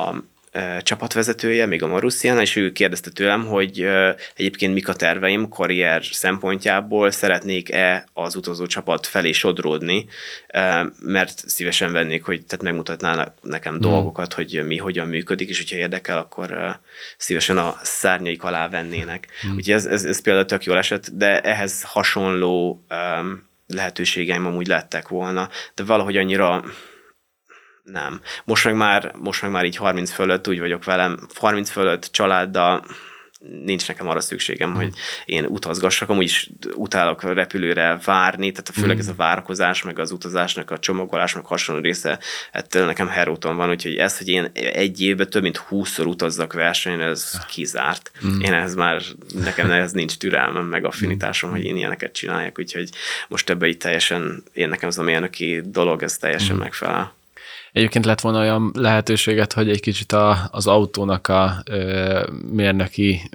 csapatvezetője, még a Marussiánál, és ő kérdezte tőlem, hogy egyébként mik a terveim karrier szempontjából, szeretnék-e az utazó csapat felé sodródni, mert szívesen vennék, hogy tehát megmutatnának nekem dolgokat, hogy mi hogyan működik, és hogyha érdekel, akkor szívesen a szárnyaik alá vennének. Úgyhogy ez például tök jól esett, de ehhez hasonló lehetőségeim amúgy lettek volna, de valahogy annyira nem. Most meg már így 30 fölött úgy vagyok velem, 30 fölött családdal nincs nekem arra szükségem, hogy én utazgassak, amúgy is utálok repülőre várni, tehát főleg ez a várakozás, meg az utazásnak a csomagolás, meg hasonló része, ettől nekem heróton van, úgyhogy ez, hogy én egy évben több mint 20-szor utazzak versenyen, ez kizárt. Nekem ehhez nincs türelmem, meg affinitásom, hogy én ilyeneket csináljak, úgyhogy most ebbe így teljesen, nekem az a mérnöki dolog, ez teljesen megfelel. Egyébként lett volna olyan lehetőséget, hogy egy kicsit az autónak a mérnöki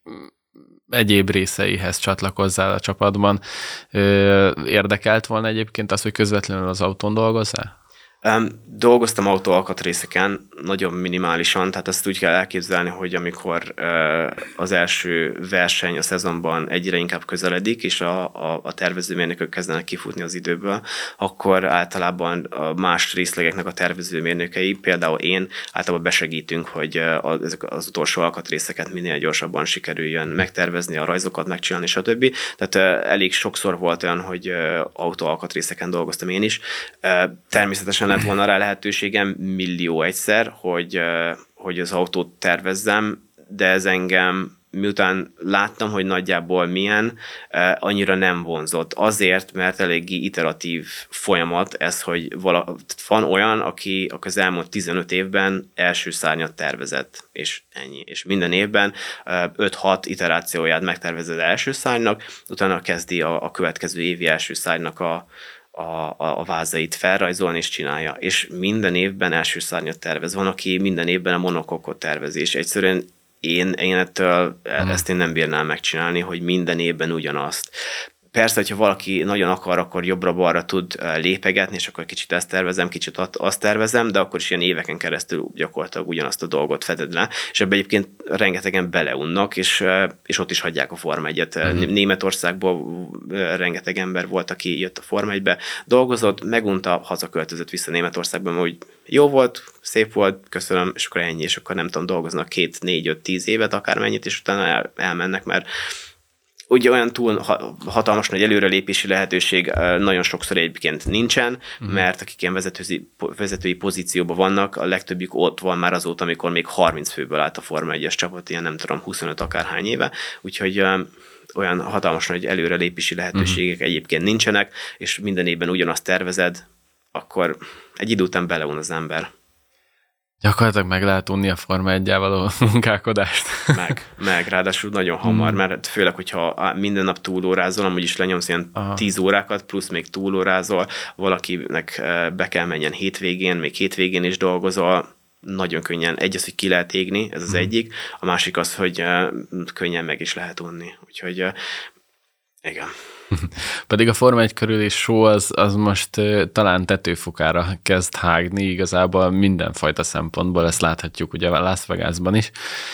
egyéb részeihez csatlakozzál a csapatban. Érdekelt volna egyébként az, hogy közvetlenül az autón dolgozzál? Dolgoztam autóalkatrészeken, nagyon minimálisan, tehát ezt úgy kell elképzelni, hogy amikor az első verseny a szezonban egyre inkább közeledik, és a tervezőmérnökök kezdenek kifutni az időből, akkor általában a más részlegeknek a tervezőmérnökei, például én, általában besegítünk, hogy ezek az utolsó alkatrészeket minél gyorsabban sikerüljön megtervezni, a rajzokat megcsinálni, stb. Tehát elég sokszor volt olyan, hogy autóalkatrészeken dolgoztam én is. Természetesen lett volna rá lehetőségem millió egyszer, hogy az autót tervezzem, de ez engem, miután láttam, hogy nagyjából milyen, annyira nem vonzott. Azért, mert eléggé iteratív folyamat ez, hogy van olyan, aki az elmúlt 15 évben első szárnyat tervezett, és ennyi. És minden évben 5-6 iterációját megtervezed első szárnynak, utána kezdi a következő évi első szárnynak a vázait felrajzolni és csinálja. És minden évben első szárnyat tervez. Van, aki minden évben a monokokot tervezi, és egyszerűen én ettől ezt én nem bírnám megcsinálni, hogy minden évben ugyanazt. Persze, hogyha valaki nagyon akar, akkor jobbra-balra tud lépegetni, és akkor kicsit ezt tervezem, kicsit azt tervezem, de akkor is ilyen éveken keresztül gyakorlatilag ugyanazt a dolgot feded le, és ebben egyébként rengetegen beleunnak, és ott is hagyják a Forma 1-et. Németországból rengeteg ember volt, aki jött a Forma 1-be, dolgozott, megunta, hazaköltözött vissza Németországba, hogy jó volt, szép volt, köszönöm, és akkor ennyi, és akkor nem tudom, dolgoznak 2, 4, 5, 10 évet, akármennyit, és utána elmennek, mert ugye olyan túl hatalmas nagy előrelépési lehetőség nagyon sokszor egyébként nincsen, mert akik ilyen vezetői pozícióban vannak, a legtöbbjük ott van már azóta, amikor még 30 főből állt a Forma 1-es csapat, ilyen nem tudom, 25 akárhány éve, úgyhogy olyan hatalmas nagy előrelépési lehetőségek egyébként nincsenek, és minden évben ugyanazt tervezed, akkor egy idő után beleun az ember. Gyakorlatilag meg lehet unni a Forma 1-jel való munkálkodást. Meg, ráadásul nagyon hamar, mert főleg, hogyha minden nap túlórázol, amúgy is lenyomsz ilyen 10 órákat, plusz még túlórázol, valakinek be kell menjen hétvégén, még hétvégén is dolgozol, nagyon könnyen. Egy az, hogy ki lehet égni, ez az egyik, a másik az, hogy könnyen meg is lehet unni. Úgyhogy igen. Pedig a Forma 1 körüli show az most talán tetőfokára kezd hágni, igazából mindenfajta szempontból, ezt láthatjuk ugye a Las Vegasban is.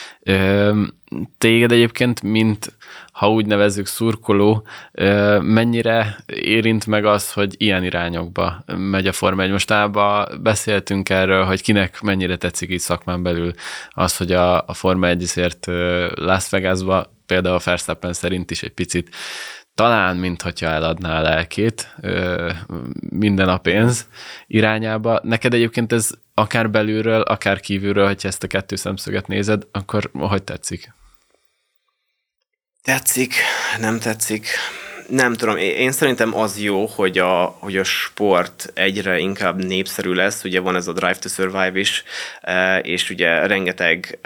Téged egyébként, mint ha úgy nevezzük szurkoló, mennyire érint meg az, hogy ilyen irányokba megy a Forma 1? Mostában beszéltünk erről, hogy kinek mennyire tetszik így szakmán belül az, hogy a Forma 1 azért Las Vegasba, például a Verstappen szerint is egy picit talán, mintha eladná a lelkét minden a pénz irányába. Neked egyébként ez akár belülről, akár kívülről, hogyha ezt a kettő szemszöget nézed, akkor hogy tetszik? Tetszik, nem tetszik. Nem tudom, én szerintem az jó, hogy a sport egyre inkább népszerű lesz. Ugye van ez a Drive to Survive is, és ugye rengeteg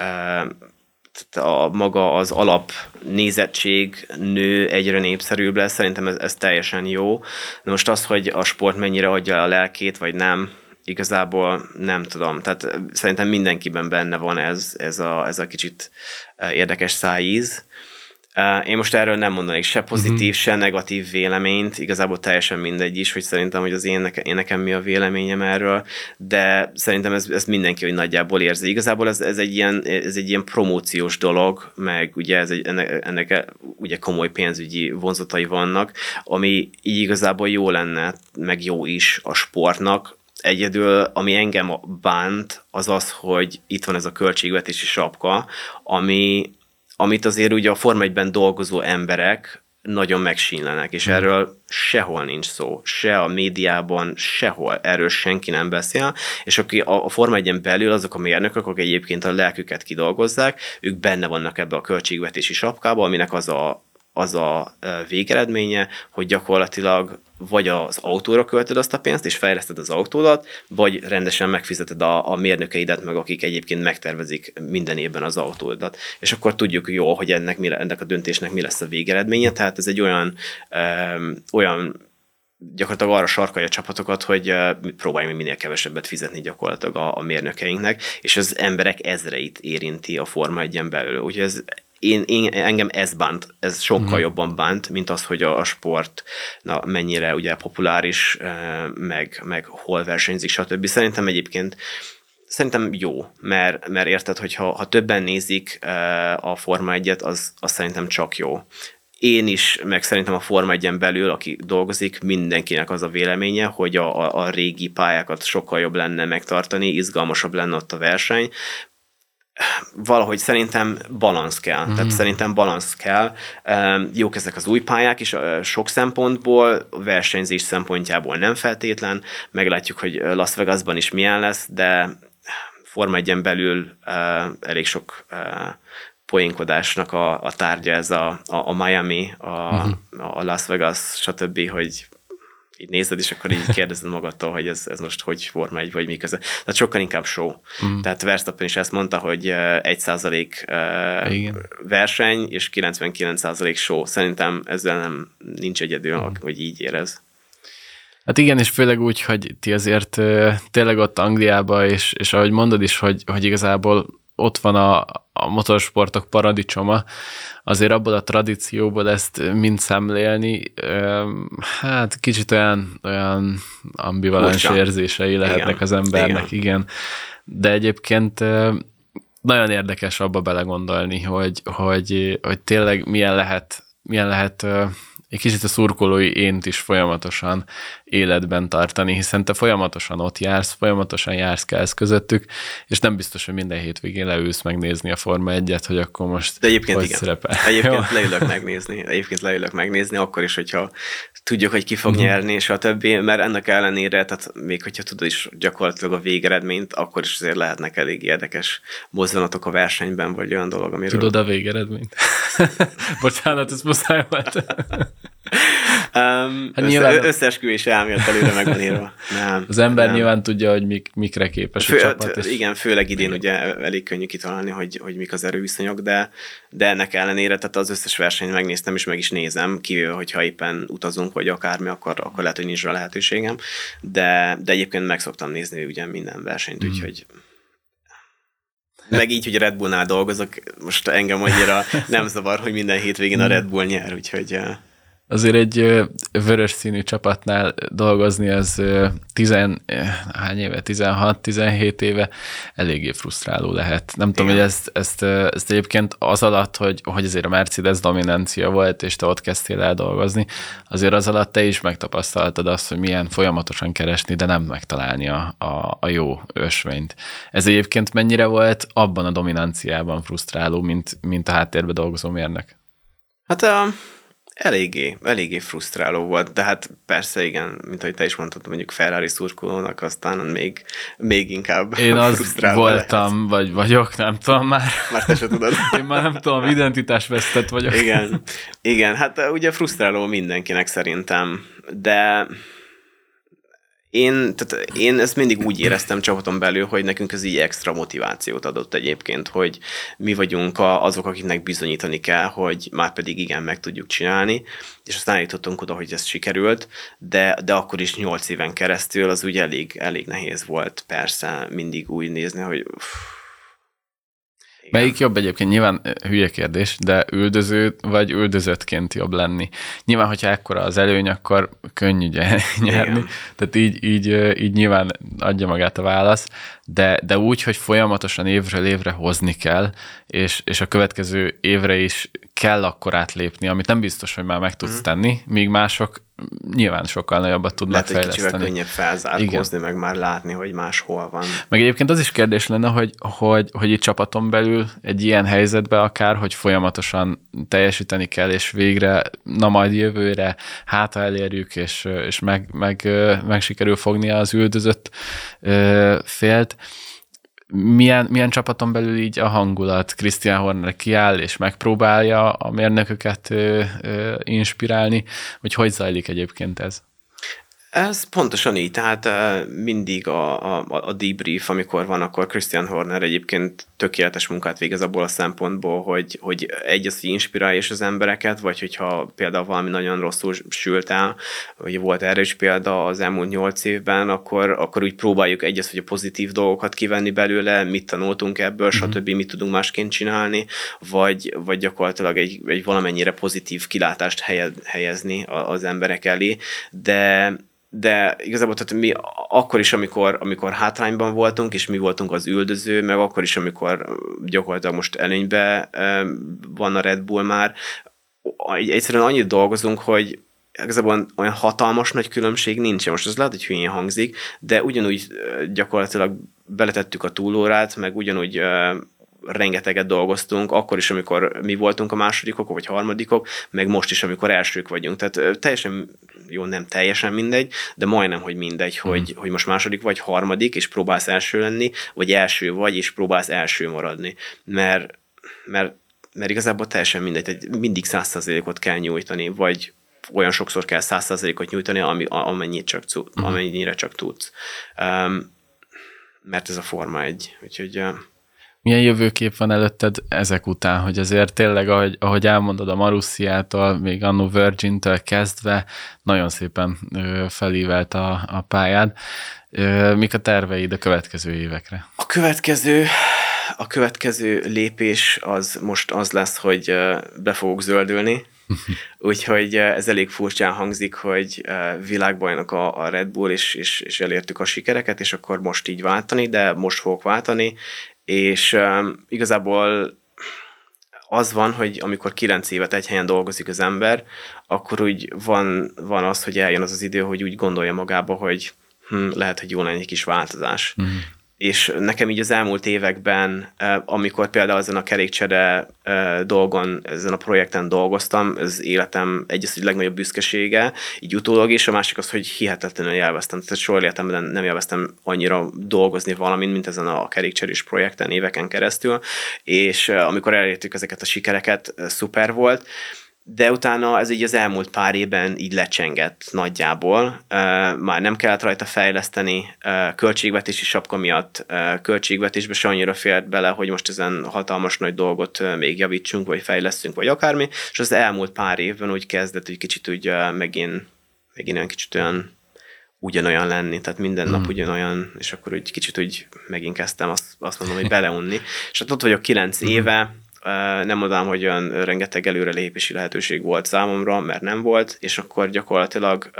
maga az alapnézettség nő, egyre népszerűbb lesz, szerintem ez teljesen jó. De most az, hogy a sport mennyire adja a lelkét, vagy nem, igazából nem tudom. Tehát szerintem mindenkiben benne van ez a kicsit érdekes szájíz. Én most erről nem mondanék se pozitív, se negatív véleményt, igazából teljesen mindegy is, hogy szerintem, hogy az én nekem mi a véleményem erről, de szerintem ez mindenki, hogy nagyjából érzi. Igazából ez egy ilyen promóciós dolog, meg ugye ennek ugye komoly pénzügyi vonzatai vannak, ami így igazából jó lenne, meg jó is a sportnak. Egyedül, ami engem bánt, az, hogy itt van ez a költségvetési sapka, amit azért ugye a Forma 1-ben dolgozó emberek nagyon megsínlenek, és erről sehol nincs szó, se a médiában, sehol, erről senki nem beszél, és aki a Forma 1-en belül azok a mérnökök, akik egyébként a lelküket kidolgozzák, ők benne vannak ebbe a költségvetési sapkába, aminek az a végeredménye, hogy gyakorlatilag vagy az autóra költöd azt a pénzt, és fejleszted az autódat, vagy rendesen megfizeted a mérnökeidet, meg akik egyébként megtervezik minden évben az autódat. És akkor tudjuk jól, hogy ennek a döntésnek mi lesz a végeredménye, tehát ez egy olyan gyakorlatilag arra sarkalja a csapatokat, hogy próbáljunk minél kevesebbet fizetni gyakorlatilag a mérnökeinknek, és az emberek ezreit érinti a Forma 1-en belül. Úgyhogy engem ez bánt, ez sokkal jobban bánt, mint az, hogy a sport mennyire ugye populáris, meg hol versenyzik, stb. Szerintem jó, mert érted, hogy ha többen nézik a Forma 1-et, az szerintem csak jó. Én is, meg szerintem a Forma 1-en belül, aki dolgozik, mindenkinek az a véleménye, hogy a régi pályákat sokkal jobb lenne megtartani, izgalmasabb lenne ott a verseny. Valahogy szerintem balansz kell. Tehát szerintem balansz kell. Jók ezek az új pályák is sok szempontból, versenyzés szempontjából nem feltétlen. Meglátjuk, hogy Las Vegasban is milyen lesz, de Forma 1-en belül elég sok poénkodásnak a tárgya ez a Miami, a Las Vegas, stb., hogy így nézed, és akkor így kérdezed magadtól, hogy ez most hogy Forma 1, vagy mi köze. Tehát sokkal inkább show. Tehát Verstappen is ezt mondta, hogy 1% verseny, és 99% show. Szerintem ezzel nincs egyedül, hogy így érez. Hát igen, és főleg úgy, hogy ti azért tényleg ott Angliában, és ahogy mondod is, hogy igazából ott van a motorsportok paradicsoma, azért abból a tradícióból ezt mind szemlélni, hát kicsit olyan ambivalens érzései lehetnek az embernek, igen. De egyébként nagyon érdekes abba belegondolni, hogy tényleg milyen lehet egy kicsit a szurkolói ént is folyamatosan életben tartani, hiszen te folyamatosan ott jársz, folyamatosan jársz közöttük, és nem biztos, hogy minden hétvégén leülsz megnézni a Forma 1-et, hogy akkor most de egyébként hogy igen. szerepel. Egyébként leülök megnézni, akkor is, hogyha tudjuk, hogy ki fog nyerni, és a többi, mert ennek ellenére, tehát még hogyha tudod is gyakorlatilag a végeredményt, akkor is azért lehetnek elég érdekes mozzanatok a versenyben, vagy olyan dolog, amiről... Tudod a végeredményt? Bocsánat, ez muszáj volt. Összeesküvés elmélet előre meg van írva. Az ember nyilván tudja, hogy mikre képes a csapat. Igen, főleg idén ugye elég könnyű kitalálni, hogy mik az erőviszonyok, de ennek ellenére, tehát az összes versenyt megnéztem, és meg is nézem, kivéve, hogyha éppen utazunk, vagy akármi, akkor lehet, hogy nincs rá lehetőségem, de egyébként meg szoktam nézni ugye minden versenyt, úgyhogy meg így, hogy Red Bullnál dolgozok, most engem annyira nem zavar, hogy minden hétvégén a Red Bull nyer, úgyhogy... Azért egy vörös színű csapatnál dolgozni, az 16-17 éve eléggé frusztráló lehet. Nem tudom, hogy ezt egyébként az alatt, hogy azért a Mercedes dominancia volt, és te ott kezdtél el dolgozni, azért az alatt te is megtapasztaltad azt, hogy milyen folyamatosan keresni, de nem megtalálni a jó ösvényt. Ez egyébként mennyire volt abban a dominanciában frusztráló, mint a háttérbe dolgozó mérnök? Hát eléggé frusztráló volt, de hát persze igen, mint ahogy te is mondtad, mondjuk Ferrari szurkolónak, aztán még inkább én az voltam, vagy vagyok, nem tudom már. Már te se tudod. Én már nem tudom, identitásvesztett vagyok. Igen, hát ugye frusztráló mindenkinek szerintem, de én ezt mindig úgy éreztem csapaton belül, hogy nekünk ez így extra motivációt adott egyébként, hogy mi vagyunk azok, akiknek bizonyítani kell, hogy már pedig igen, meg tudjuk csinálni, és aztán eljutottunk oda, hogy ez sikerült, de akkor is 8 éven keresztül az úgy elég nehéz volt persze mindig úgy nézni, hogy Melyik jobb egyébként? Nyilván hülye kérdés, de üldöző vagy üldözöttként jobb lenni. Nyilván, hogyha ekkora az előny, akkor könnyű nyerni. Igen. Tehát így nyilván adja magát a válasz, de úgy, hogy folyamatosan évről évre hozni kell, és a következő évre is kell akkor átlépni, amit nem biztos, hogy már meg tudsz tenni, míg mások nyilván sokkal nagyobbat tudnak fejleszteni. Lehet, hogy kicsivel könnyebb felzárkózni, meg már látni, hogy máshol van. Meg egyébként az is kérdés lenne, hogy itt csapaton belül egy ilyen helyzetben akár, hogy folyamatosan teljesíteni kell, és végre, na majd jövőre, hát ha elérjük, és meg sikerül fognia az üldözött félt. Milyen csapaton belül így a hangulat? Christian Horner kiáll és megpróbálja a mérnököket inspirálni, vagy hogy zajlik egyébként ez? Ez pontosan így, tehát mindig a debrief, amikor van, akkor Christian Horner egyébként tökéletes munkát végez abból a szempontból, hogy az inspirálja az embereket, vagy hogyha például valami nagyon rosszul sült el, vagy volt erre is példa az elmúlt 8 évben, akkor úgy próbáljuk hogy a pozitív dolgokat kivenni belőle, mit tanultunk ebből, stb. Mit tudunk másként csinálni, vagy gyakorlatilag egy valamennyire pozitív kilátást helyezni az emberek elé, de igazából tehát mi akkor is, amikor hátrányban voltunk, és mi voltunk az üldöző, meg akkor is, amikor gyakorlatilag most előnyben van a Red Bull már, egyszerűen annyit dolgozunk, hogy igazából olyan hatalmas nagy különbség nincsen. Most az lehet, hogy hülyén hangzik, de ugyanúgy gyakorlatilag beletettük a túlórát, meg ugyanúgy rengeteget dolgoztunk, akkor is, amikor mi voltunk a másodikok, vagy harmadikok, meg most is, amikor elsők vagyunk. Tehát teljesen, jó, nem teljesen mindegy, de majdnem, hogy mindegy, hogy most második vagy harmadik, és próbálsz első lenni, vagy első vagy, és próbálsz első maradni. Mert igazából teljesen mindegy, tehát mindig 100%-ot kell nyújtani, vagy olyan sokszor kell 100%-ot nyújtani, amennyire csak tudsz. Mert ez a Forma 1. Úgyhogy... Milyen jövőkép van előtted ezek után, hogy azért tényleg, ahogy elmondod, a Marussiától, még annó Virgin-től kezdve nagyon szépen felívelt a pályád. Mik a terveid a következő évekre? A következő lépés az most az lesz, hogy be fogok zöldülni. Úgyhogy ez elég furcsán hangzik, hogy világbajnok a Red Bull, és elértük a sikereket, és akkor most így váltani, de most fogok váltani, és igazából az van, hogy amikor 9 évet egy helyen dolgozik az ember, akkor úgy van az, hogy eljön az idő, hogy úgy gondolja magába, hogy lehet, hogy jó lenne egy kis változás. És nekem így az elmúlt években, amikor például ezen a kerékcsere dolgon, ezen a projekten dolgoztam, ez életem egy legnagyobb büszkesége, így utólag is, a másik az, hogy hihetetlenül élveztem. Tehát soha életemben nem élveztem annyira dolgozni valamin, mint ezen a kerékcserés projekten éveken keresztül, és amikor elértük ezeket a sikereket, szuper volt, de utána ez így az elmúlt pár évben így lecsengett nagyjából. Már nem kellett rajta fejleszteni, költségvetési sapka miatt költségvetésbe se annyira fért bele, hogy most ezen hatalmas nagy dolgot még javítsunk, vagy fejlesztünk, vagy akármi, és az elmúlt pár évben úgy kezdett, hogy kicsit úgy megint olyan kicsit olyan ugyanolyan lenni, tehát minden nap ugyanolyan, és akkor úgy kicsit úgy megint kezdtem azt mondom, hogy beleunni. És hát ott vagyok 9 éve, nem mondanám, hogy olyan rengeteg előrelépési lehetőség volt számomra, mert nem volt, és akkor gyakorlatilag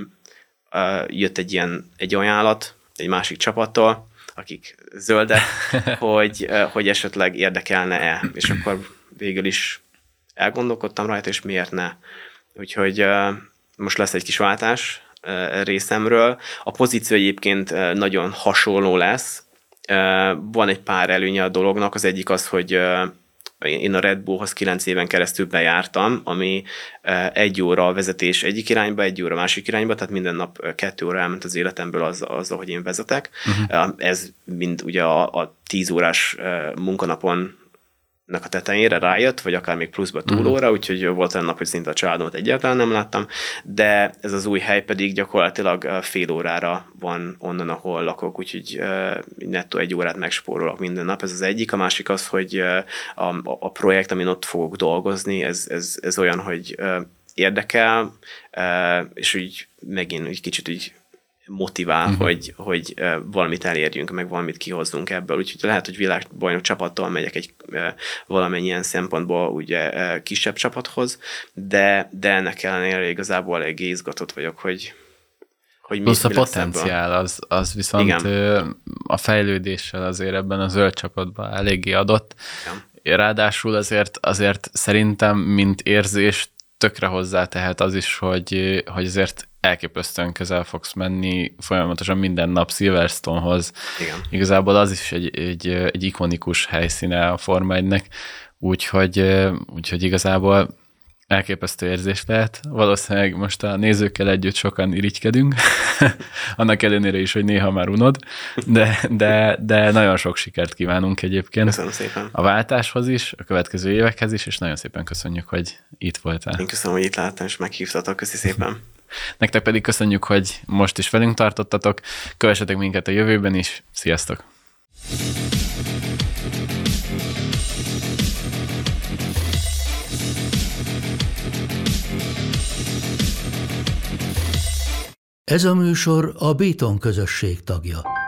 jött egy ajánlat egy másik csapattól, akik zöldek, hogy esetleg érdekelne-e, és akkor végül is elgondolkodtam rajta, és miért ne. Úgyhogy most lesz egy kis váltás részemről. A pozíció egyébként nagyon hasonló lesz. Van egy pár előnye a dolognak, az egyik az, hogy én a Red Bullhoz 9 éven keresztül bejártam, ami 1 óra a vezetés egyik irányba, 1 óra másik irányba, tehát minden nap 2 óra elment az életemből azzal, hogy én vezetek. Ez mind ugye a 10 órás munkanapon a tetejére rájött, vagy akár még pluszba túlóra, úgyhogy volt olyan nap, hogy szinte a családomat egyáltalán nem láttam, de ez az új hely pedig gyakorlatilag fél órára van onnan, ahol lakok, úgyhogy nettó 1 órát megspórolok minden nap. Ez az egyik. A másik az, hogy a projekt, amin ott fogok dolgozni, ez olyan, hogy érdekel, és úgy megint úgy kicsit úgy motivál, hogy valamit elérjünk, meg valamit kihozzunk ebből. Úgyhogy lehet, hogy világbajnok csapattal megyek egy valamennyien szempontból ugye kisebb csapathoz, de ennek ellenére igazából elég izgatott vagyok, hogy plusz a potenciál az viszont igen. A fejlődéssel azért ebben a zöld csapatban eléggé adott. Igen. Ráadásul azért szerintem, mint érzés, tökre hozzátehet az is, hogy azért elképesztően közel fogsz menni folyamatosan minden nap Silverstone-hoz. Igen. Igazából az is egy ikonikus helyszíne a Forma 1-nek, úgyhogy igazából elképesztő érzés lehet. Valószínűleg most a nézőkkel együtt sokan irigykedünk, annak ellenére is, hogy néha már unod, de nagyon sok sikert kívánunk egyébként. Köszönöm szépen. A váltáshoz is, a következő évekhez is, és nagyon szépen köszönjük, hogy itt voltál. Én köszönöm, hogy itt láttam, és meghívtatok. Köszi szépen. Nektek pedig köszönjük, hogy most is velünk tartottatok. Kövessetek minket a jövőben is. Sziasztok! Ez a műsor a Béton közösség tagja.